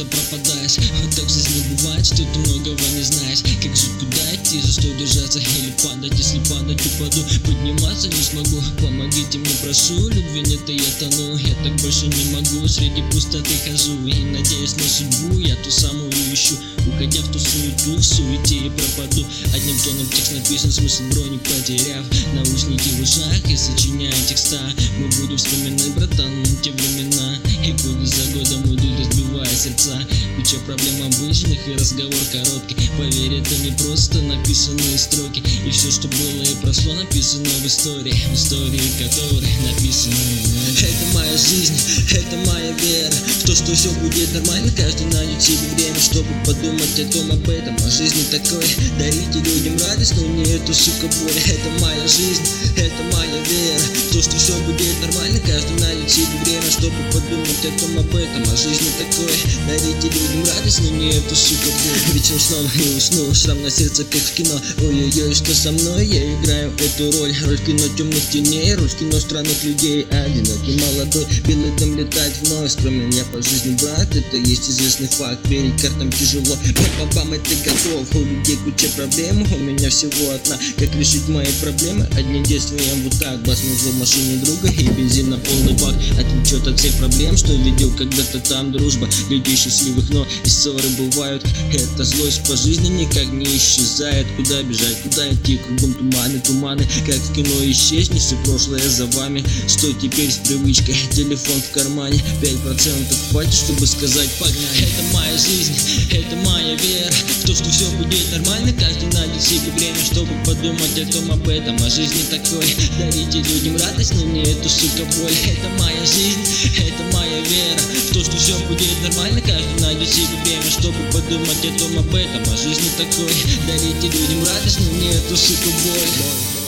куда-то пропадаешь. Вот так в жизни бывает, что ты многого не знаешь. Как жить, куда идти, за что держаться или падать. Если падать упаду, подниматься не смогу. Помогите мне, прошу, любви нет и я тону. Я так больше не могу, среди пустоты хожу и надеюсь на судьбу, я ту самую ищу. Уходя в ту суету, в суете и пропаду. Одним тоном текст написан, смысл брони потеряв. Наушники в ушах и сочиняя текста. Мы будем вспоминать, братан, те времена. И годы за годом идут, разбивая сердца. Куча проблем обычных и разговор короткий. Поверь, это не просто написанные строки. И все, что было и прошло, написано в истории которой написано. Это моя жизнь, это моя вера в то, что все будет нормально. Каждый найдет себе время, чтобы подумать о том, об этом. А жизни такой, дарите людям радость, но не эту, сука, боль. Это моя жизнь, это моя вера в то, что все будет нормально. Каждый найдет себе время, чтобы подумать о том, об этом. А жизни такой, дарите людям радость, но не эту, сука, боль. Вечером сном и уснул, шрам на сердце, как в кино. Ой-ой-ой, что со мной? Я играю эту роль в кино темных теней, роль в кино странных людей. Одинокий, молодой, белый дом летает вновь. Скромный я по жизни, брат, это есть известный факт. Верить картам тяжело, но по бабам ты готов. У людей куча проблем, у меня всего одна. Как решить мои проблемы? Одним действием вот так. Бас музло в машине друга и бензин на полный бак. Отвлечет от всех проблем, что видел когда-то там. Дружба людей счастливых, но и ссоры бывают. Эта злость по жизни никак не исчезает. Куда бежать, куда идти, кругом туманы. Как в кино исчезнет все прошлое за вами. Что теперь с привычкой, телефон в кармане. 5% хватит, чтобы сказать погнали. Это моя жизнь, это моя вера в то, что все будет нормально. Каждый найдет себе время, чтобы подумать о том, об этом. А жизни такой, дарите людям радость, но не эту, сука, боль. Это моя жизнь, это моя вера в то, что все будет нормально. Каждый найдет себе время, чтобы подумать о том, об этом. А жизни такой, дарите людям радость, но не эту, сука, боль.